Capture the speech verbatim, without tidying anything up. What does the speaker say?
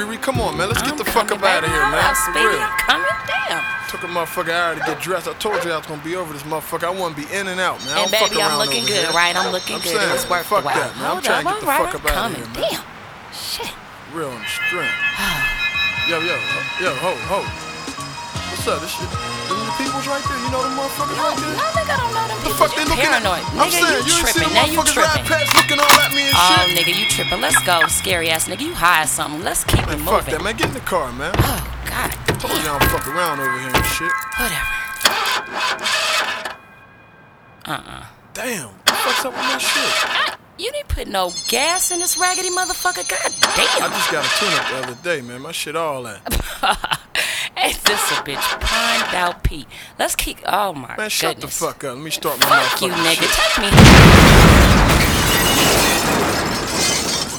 Riri. Come on, man. Let's I'm get the fuck coming, up out of baby. here, Hold man. up, For Speedy, real. I'm coming down. Took a motherfucker hour to get dressed. I told you I was gonna be over this motherfucker. I want to be in and out, man. I And don't fuck baby, I'm around looking over good, here. right? I'm looking I'm good. saying, It was worth fuck the while. that, man. I'm Hold trying up, to get the all right, fuck I'm up out of coming. here, man. Damn. Shit. Real on the strength. Yo, yo, yo, ho, ho. What's up? This shit. Them the peoples right there. You know them motherfuckers No, right there? no, nigga, I don't know them The people. fuck they You looking at? paranoid. I'm Nigga, saying, you you ain't seen tripping. them Now you motherfuckers ride tripping. past looking all at me and Oh, shit. nigga, you tripping. Let's go, scary ass nigga. You high or something. Let's keep Man, it fuck moving. that, man. Get in the car, man. Oh, God. Told you I don't fuck around over here and shit. Whatever. Uh-uh. Damn. What the fuck's up with my shit? You didn't put no gas in this raggedy motherfucker. God damn. I just got a tune-up the other day, man. My shit all that. Ain't this a bitch primed out Pete? Let's keep. Oh my Man, shut goodness. the fuck up. Let me start my Fuck you, motherfucking nigga. shit. Take me.